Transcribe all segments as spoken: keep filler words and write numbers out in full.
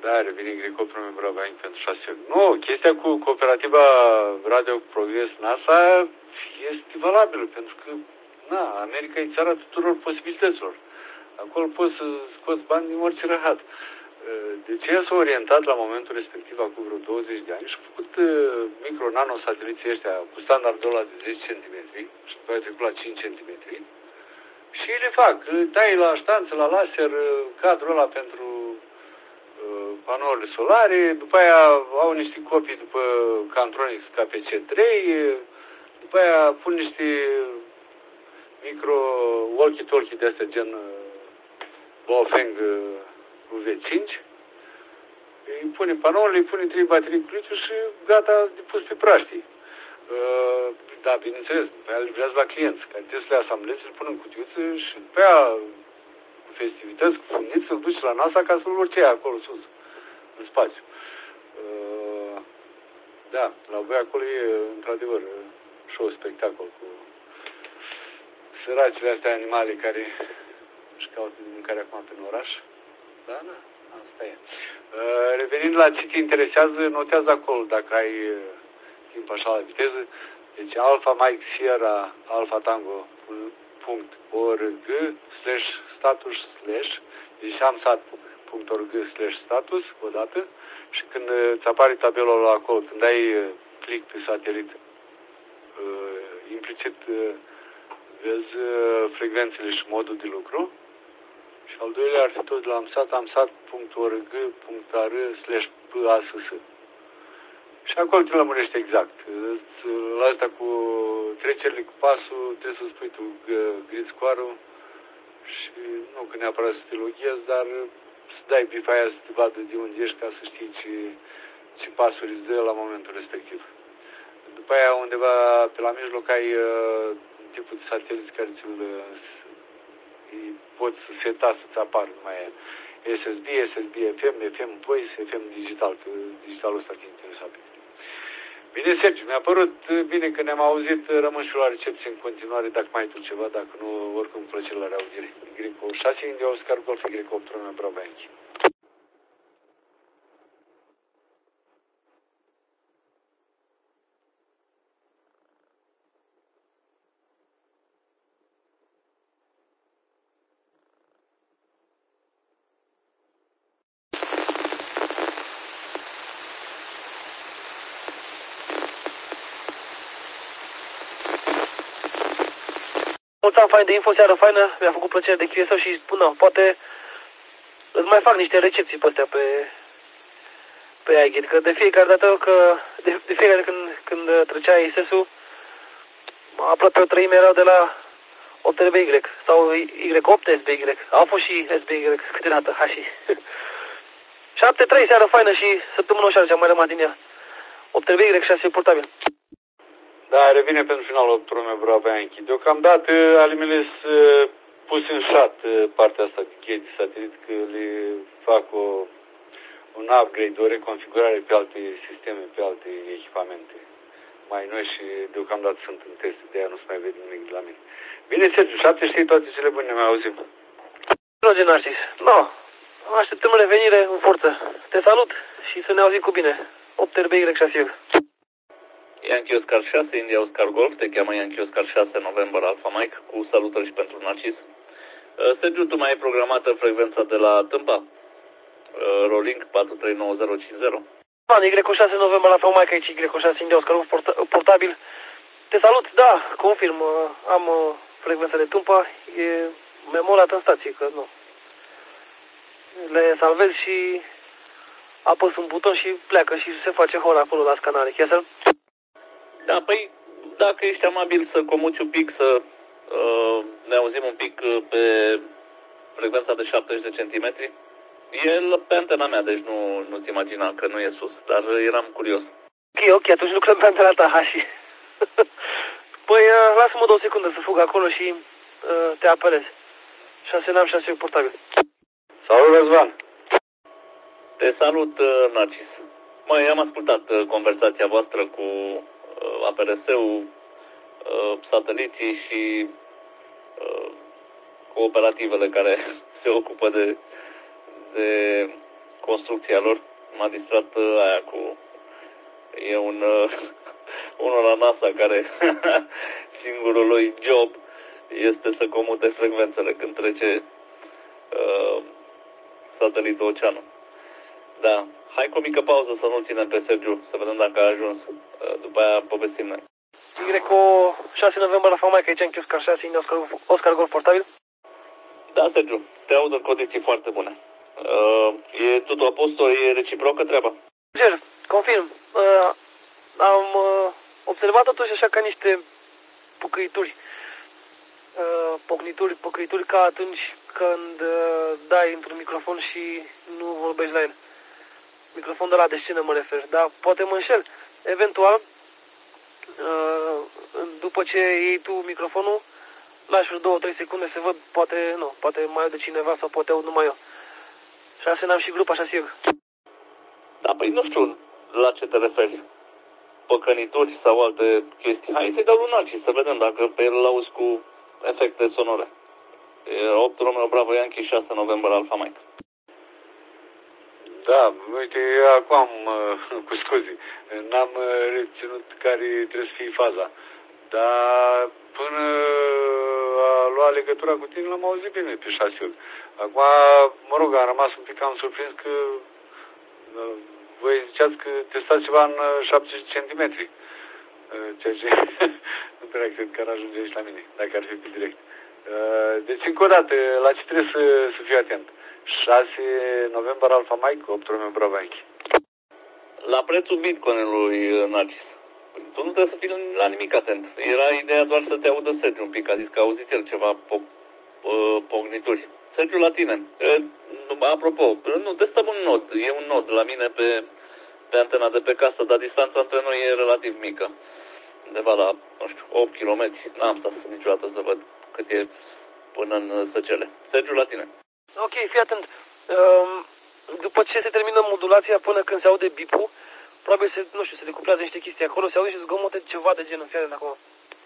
Da, revine Gricopul meu Brabanc pentru șase. Nu, chestia cu cooperativa Radio Progres NASA este valabilă, pentru că, na, America e țara tuturor posibilităților. Acolo poți să scoți bani din orice rahat. Deci ea s-a orientat la momentul respectiv, acum vreo douăzeci de ani, și a făcut micro-nano-sateliții ăștia cu standardul ăla de zece centimetri și după aia trecut la cinci centimetri și le fac. Tai la ștanță, la laser, cadrul ăla pentru uh, panourile solare, după aia au niște copii după Cantronics K P C trei, după aia pun niște micro walkie-talkie de astea gen uh, Baofeng uh, U V cinci. Îi pune panourile, îi pune trei baterii cu litiu și gata de pus pe praștii. Uh, da, bineînțeles, după aia livrează la clienți, care trebuie să le asambleze, îl pun în cutiuță și după aia, cu festivități, cu fundiți, îl duce la NASA ca să-l urce acolo sus, în spațiu. Uh, da, la voi acolo e, într-adevăr, show spectacol cu săracile astea animale care își caută de mâncare acum pe oraș. Da, da, asta e. Uh, revenind la ce te interesează, notează acolo dacă ai uh, timp așa la viteză. Deci Alpha Mike Sierra Alpha Tango punct org slash status slash deci amsat.org slash status odată și când îți apare tabelul ăla acolo, când ai uh, click pe satelit, uh, implicit uh, vezi uh, frecvențele și modul de lucru. Și al doilea ar fi tot de la amsat, amsat.org.ar slash pass. Și acolo te lămurește exact. La asta cu trecerile cu pasul, trebuie să spui tu grid score-ul și nu că neapărat să te loghezi, dar să dai bifa aia să te vadă de unde ești ca să știi ce, ce pasuri îți dă la momentul respectiv. După aia undeva pe la mijloc ai uh, tipul de sateliți care ți-l poți seta să-ți apară numai S S B, S S B F M, F M Voice, F M Digital, că digitalul ăsta te interesa pe tine. Bine, Sergiu, mi-a părut bine că ne-am auzit, rămân și la recepție în continuare, dacă mai ai tu ceva, dacă nu, oricum plăcere la reaudire. Y șase, India, Oscar, Golf, Y opt, Romeo, Bravo, Yankee. Mulțumim, fain de info, seară faină, mi-a făcut plăcere de Q S O și spun, poate îți mai fac niște recepții pe astea pe, pe iGate, că de fiecare dată, că de, de fiecare dată când, când trecea I S S-ul, aproape o treime erau de la opt R B Y sau Y opt S B Y, au fost și S B Y câteodată, ha și șapte trei, seară faină și săptămâna ușoară ce am mai rămas din ea, opt R B Y șase portabil. Da, revine pentru finalul opturului meu Bravo Yankee. Deocamdată alimele sunt puse în șat partea asta de chei de satelit, că le fac o, un upgrade, o reconfigurare pe alte sisteme, pe alte echipamente mai noi și deocamdată sunt în teste, de aia nu se mai vede nimic de la mine. Bine, Sergiu, șapte știi toate cele bune, ne mai auzim. Roger Narcis, no, așteptăm revenire în forță. Te salut și să ne auzim cu bine. opt R B Y șase. Yankee Oscar șase, India Oscar Golf, te cheamă Yankee Oscar șase, November Alpha Mike, cu salutări și pentru Narcis. Sergiu, tu mai ai programată frecvența de la Tâmpa? Rolling patru trei nouă zero cinci zero. An, Y șase, November Alpha Mike, aici Y șase, India Oscar Golf, porta, portabil. Te salut, da, confirm, am frecvența de Tâmpa, e memorat în stație, că nu. Le salvez și apăs un buton și pleacă și se face hora acolo la scanare, chiar să? Da, păi, dacă ești amabil să comuți un pic, să uh, ne auzim un pic pe frecvența de șaptezeci de centimetri, e pe antena mea, deci nu, nu-ți imagina că nu e sus, dar eram curios. Ok, ok, atunci lucrăm pe antena ta, Hashi. Păi, uh, lasă-mă două secunde să fug acolo și uh, te apelez. șase n-am șase portabil. Salut, Răzvan! Te salut, uh, Narcis. Măi, am ascultat uh, conversația voastră cu A P R S-ul, sateliții și cooperativele care se ocupă de, de construcția lor. M-a distrat uh, aia cu... E un... Uh, unul la NASA care singurul lui job este să comute frecvențele când trece uh, satelitul Oceanul. Da. Hai cu o mică pauză să nu-l ținem pe Sergiu, să vedem dacă a ajuns. Uh, după aia povestim noi. Greco șase noiembrie la Famaica, aici în Chioscar șase, Oscar, Oscar Golf portabil? Da, Sergiu, te aud în condiții foarte bune. Uh, e totul apostol, e reciprocă treaba? Ger, confirm. Uh, am uh, observat totuși așa ca niște pucăituri. Uh, pocnituri, pocnituri ca atunci când uh, dai într-un microfon și nu vorbești la el. Microfon de la de scenă mă refer, dar poate mă înșel. Eventual, uh, după ce iei tu microfonul, lași vreo două trei secunde să văd, poate nu, poate mai aud de cineva sau poate aud numai eu. Și așa n-am și grup, așa sigur. Da, păi nu știu la ce te referi. Păcănituri sau alte chestii. Hai să-i dau lui Narcis să vedem dacă pe el l-auzi cu efecte sonore. E opt Romeo Bravo Yankee, șase noiembrie Alfa Mike. Da, uite, acum am, cu scuzi, n-am reținut care trebuie să fie faza. Dar până a luat legătura cu tine l-am auzit bine pe șasiul. Acum, mă rog, am rămas un pic cam surprins că voi ziceați că testați ceva în șaptezeci centimetri. Ceea ce nu prea cred că ar ajunge aici la mine, dacă ar fi pe direct. Deci, încă o dată, la ce trebuie să, să fiu atent? șase noiembrie Alfa Mike, opt Romeo Bravo Yankee. La prețul Bitcoin-ului, Narcis. Tu nu trebuie să fii la nimic atent. Era ideea doar să te audă Sergiu un pic. A zis că a auzit el ceva po pognituri. Sergiu, la tine. E, apropo, nu, testăm un nod. E un nod la mine pe, pe antena de pe casă, dar distanța între noi e relativ mică. Undeva la, nu știu, opt kilometri. N-am stat niciodată să văd cât e până în Săcele. Sergiu, la tine. Ok, fii atent. Um, după ce se termină modulația până când se aude bipul, probabil se, nu știu, se decuplează niște chestii acolo, se aude și zgomote ceva de genul, fii atent acum.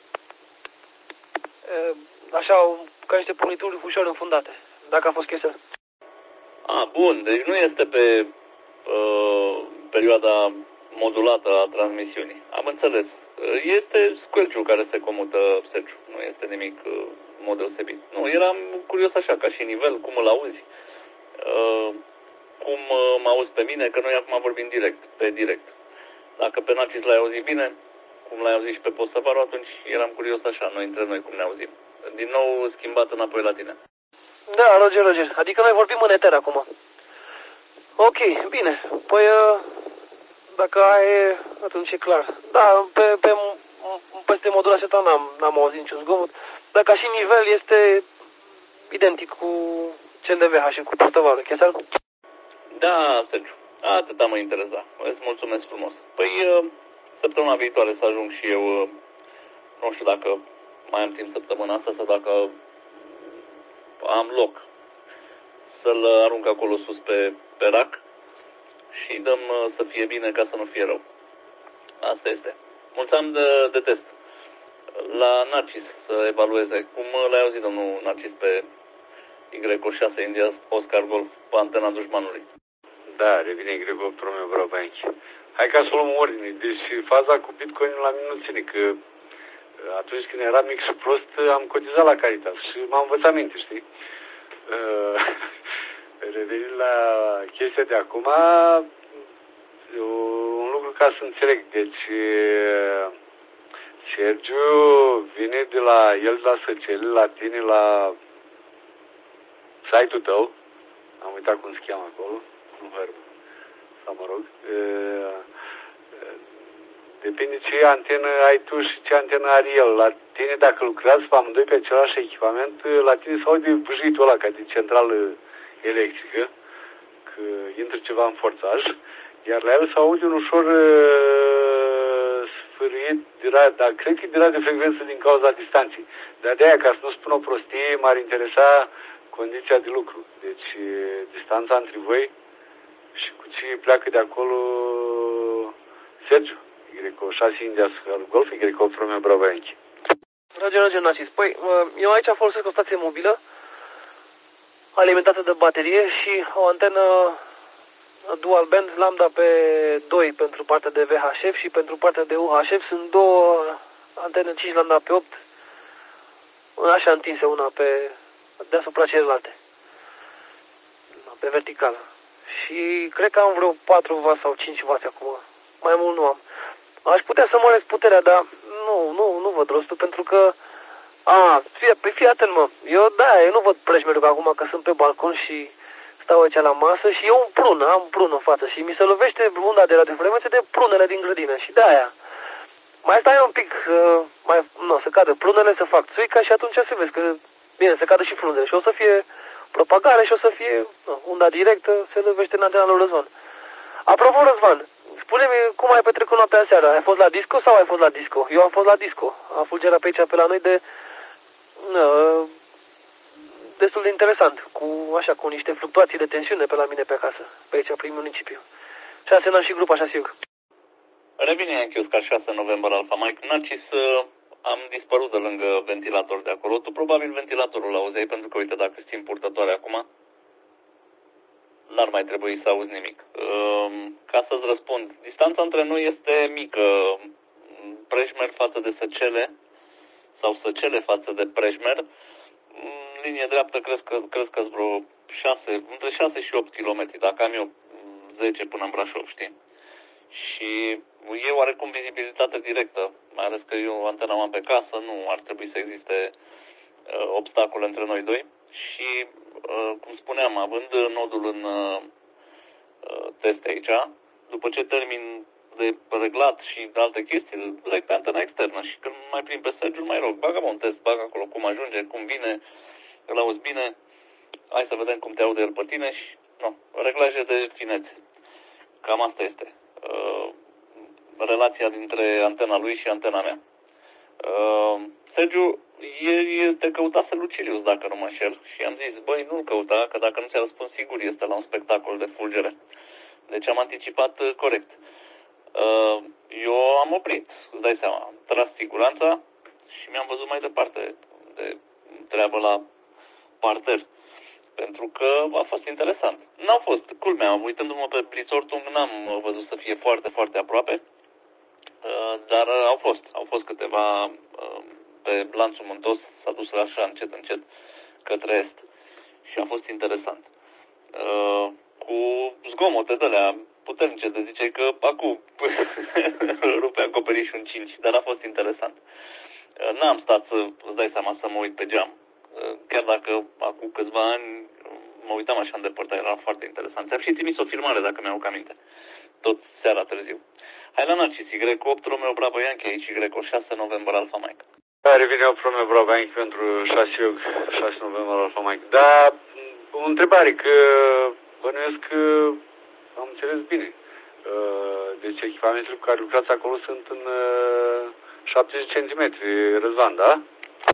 Uh, așa, ca niște pornituri ușor înfundate, dacă a fost chestia. Ah, bun, deci nu este pe uh, perioada modulată a transmisiunii. Am înțeles. Este squelch-ul care se comută, Sergiu. Nu este nimic uh, mod deosebit. Nu, eram curios așa, ca și nivel, cum îl auzi, uh, cum uh, mă auzi pe mine, că noi acum vorbim direct, pe direct. Dacă pe Narcis l-ai auzit bine, cum l-ai auzit și pe Postavaru, atunci eram curios așa, noi între noi, cum ne auzim. Din nou schimbat înapoi la tine. Da, Roger, Roger. Adică noi vorbim în eter acum. Ok, bine. Păi, dacă ai, atunci e clar. Da, pe, pe, peste modulația ta n-am, n-am auzit niciun zgomot. Dar ca și nivel este identic cu cel de V H și cu Postavaru, chiar? Da, Sergiu. Atâta mă interesa. Îți mulțumesc frumos. Păi, săptămâna viitoare să ajung și eu, nu știu dacă mai am timp săptămâna asta sau dacă am loc să-l arunc acolo sus pe, pe rack și dăm să fie bine ca să nu fie rău. Asta este. Mulți ani de, de test. La Narcis să evalueze. Cum l-ai auzit, domnul Narcis, pe Y șase India Oscar Golf pe antena dușmanului? Da, revine Y opt Romeo Bravo Yankee. Hai ca să luăm ordine. Deci faza cu Bitcoin la mine nu ține, că atunci când eram mic și prost am cotizat la Caritas și m-am învățat minte, știi? Uh, revenind la chestia de acum, un lucru ca să înțeleg. Deci Sergiu vine de la el la Săcele, la tine, la site-ul tău. Am uitat cum se cheamă acolo. Un verb. Sau mă rog. Depinde ce antenă ai tu și ce antenă are el. La tine, dacă lucrați pe amândoi pe același echipament, la tine se aude vâjitul ăla ca de centrală electrică, că intră ceva în forțaj, iar la el se aude un ușor uh, sfârâit, dar cred că e de radio frecvență din cauza distanței. Dar de aia, ca să nu spun o prostie, m-ar interesa condiția de lucru. Deci, distanța între voi și cu ce pleacă de acolo Sergiu. Y șase India Golf, Y opt Romeo Bravo Yankee. Roger, Roger, Narcis. Păi, eu aici folosesc o stație mobilă alimentată de baterie și o antenă dual band, l-am dat pe doi pentru partea de V H F și pentru partea de U H F sunt două antene cinci, l-am dat pe opt, așa întinse una pe deasupra celelalte, pe verticală. Și cred că am vreo patru W sau cinci W acum, mai mult nu am. Aș putea să măresc puterea, dar nu, nu, nu văd rostul, pentru că a, fie, păi fii atent, mă, eu da, eu nu văd prejmerul acum că sunt pe balcon și stau aici la masă și eu un prun, am prun în față și mi se lovește unda de radiofrecvențe de prunele din grădină și de aia. Mai stai un pic, uh, mai, nu, să cadă prunele, să fac țuica și atunci să vezi că, bine, să cadă și frunzele și o să fie propagare și o să fie nu, unda directă, se lovește în antena lui Răzvan. Apropo, Răzvan, spune-mi cum ai petrecut noaptea seara, ai fost la disco sau ai fost la disco? Eu am fost la disco, a fulgerat pe aici pe la noi de... Uh, destul de interesant, cu așa, cu niște fluctuații de tensiune pe la mine pe acasă, pe aici, prin municipiu. Și asemenea și grupa Șasiuc. Revine Yankees ca șase noiembrie Alfa Mike. Narcis, am dispărut de lângă ventilator de acolo. Tu probabil ventilatorul l-auzeai, pentru că, uite, dacă țin purtătoare acum, n-ar mai trebui să auzi nimic. Ca să-ți răspund, distanța între noi este mică. Prejmer față de Săcele, sau Săcele față de Prejmer, în linie dreaptă cred că cred că vreo șase, între șase și opt kilometri, dacă am eu zece până în Brașov, știi? Și e oarecum vizibilitate directă, mai ales că eu antena am pe casă, nu ar trebui să existe uh, obstacole între noi doi. Și, uh, cum spuneam, având nodul în uh, test aici, după ce termin de reglat și alte chestii, îl leg pe antena externă și când mai prind pe Sergiu, mai rog, bagă-mă un test, bagă acolo cum ajunge, cum vine, îl auzi bine, hai să vedem cum te aude el pe tine și, nu, reglaje de finețe. Cam asta este uh, relația dintre antena lui și antena mea. Uh, Sergiu, ieri te căutase Lucilius, dacă nu mă înșel, și am zis, băi, nu-l căuta, că dacă nu ți-a răspuns, sigur este la un spectacol de fulgere. Deci am anticipat uh, corect. Uh, eu am oprit, îți dai seama, am tras siguranța și mi-am văzut mai departe de treabă la parter. Pentru că a fost interesant. N-au fost, culmea, uitându-mă pe Blitzortung, n-am văzut să fie foarte, foarte aproape, dar au fost, au fost câteva pe lanțul Muntos, s-a dus așa încet, încet către est și a fost interesant. Cu zgomote de alea puternice, de ziceai că acum rupe acoperișul în cinci, dar a fost interesant. N-am stat să, îți dai seama, să mă uit pe geam. Chiar dacă acum câțiva ani mă uitam așa în depărtare, era foarte interesant. Ți-am și trimis o filmare, dacă mi-au aminte. Tot seara târziu. Hai la Narcis, Y opt Romeo Bravo Yankee, aici Y șase noiembrie Alfa Mike. Da, revine opt Romeo Bravo Yankee pentru șase, șase noiembrie Alfa Mike. Da, o întrebare, că bănuiesc că am înțeles bine. Deci echipamentele cu care lucrați acolo sunt în șaptezeci de centimetri, Răzvan, da?